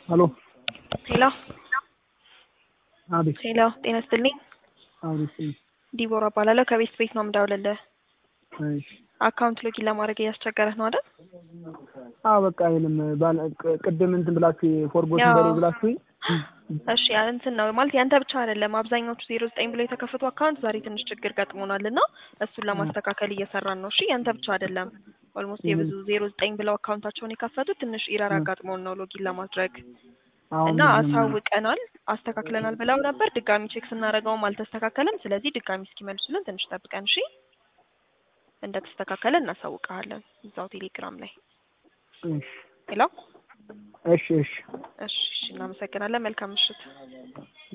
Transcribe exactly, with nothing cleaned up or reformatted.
Hello. Hello. Abi. Hello. ጤና ይስጥልኝ። Abi ሲ ዲቦራ እባላለሁ ከቤት ቤት ነው የምደውልልህ። እሺ አካውንት ሎጊን ለማድረግ እያስቸገረህ ነው አይደል? አዎ በቃ ይሄንም ባል ቅድም እንትን ብላችሁ ፎርጎት ያው እንደው ብላችሁ እሺ ያ እንትን ነው ማለት ያንተ ብቻ አይደለም አብዛኛዎቹ ዜሮ ዘጠኝ ብሎ የተከፈቱ አካውንት ዛሬ ትንሽ ችግር ገጥሞናልና እሱን ለማስተካከል እየሰራን ነው። እሺ ያንተ ብቻ አይደለም። ኦልሞስት የብዙ ዜሮ ዘጠኝ ብለው አካውንታቸውን የከፈቱት ትንሽ ኢረር አጋጥሞን ነው ሎጊን ለማድረግ አሁን እና ምንም አሳውቀናል አስተካክለናል ብለው ነበር። ድጋሚ ቼክ ስናደርገውም አልተስተካከለም። ስለዚህ ድጋሚ እስኪመልሱልን ትንሽ ጠብቀን እሺ። እንደተስተካከለ እናሳውቀሃለን እዛው ቴሌግራም ላይ። እሺ ሄሎ እሺ እሺ እሺ እናመሰግናለን። መልካም ምሽት።